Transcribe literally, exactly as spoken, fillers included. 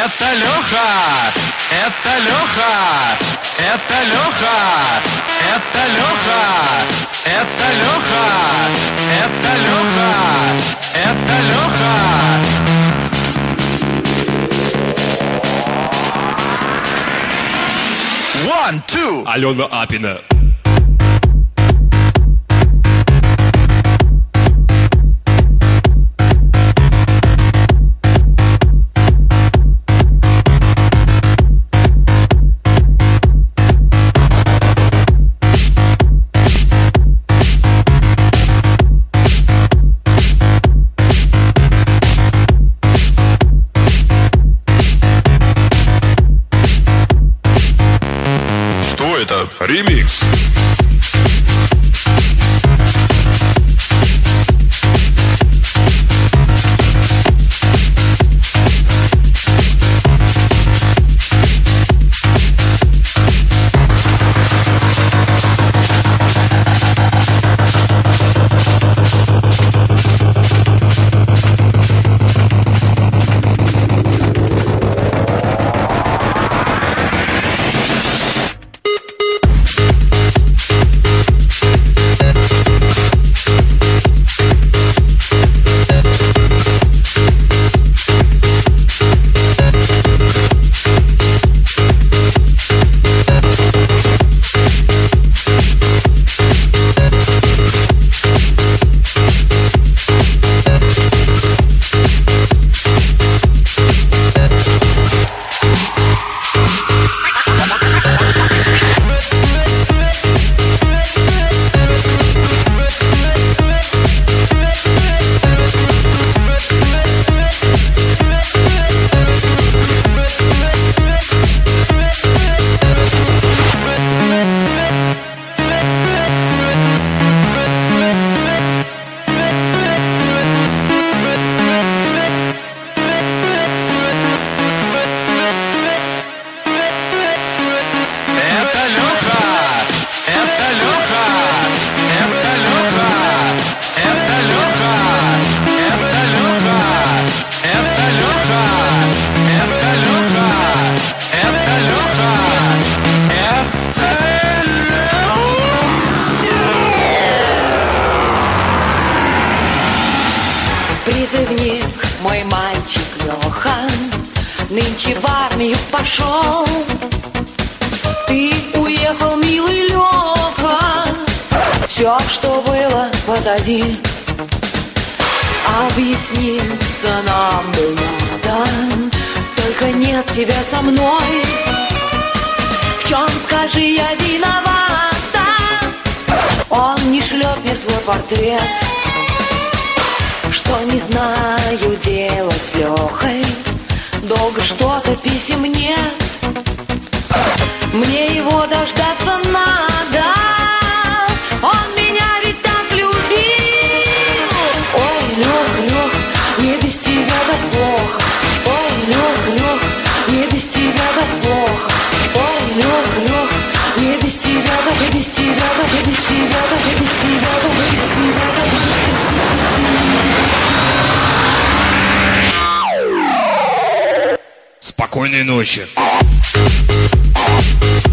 Это Леха, это Леха, это Леха, это Леха, это Леха, это Леха, это Леха. One, two. Алена Апина. Ремикс. Призывник, мой мальчик Леха, нынче в армию пошел. Ты уехал, милый Леха, все, что было позади, объясниться нам бы надо, только нет тебя со мной. В чем, скажи, я виновата? Он не шлет мне свой портрет. Что не знаю делать с Лехой, долго что-то писем нет. Мне его дождаться надо, он меня ведь так любил. Ой, Лех, Лех, мне без тебя так плохо. Ой, Лех, Лех, мне без тебя так плохо. Ой, Лех, Лех, мне без тебя так, и без тебя так, и без тебя так, и без тебя так, и без тебя так. Спокойной ночи.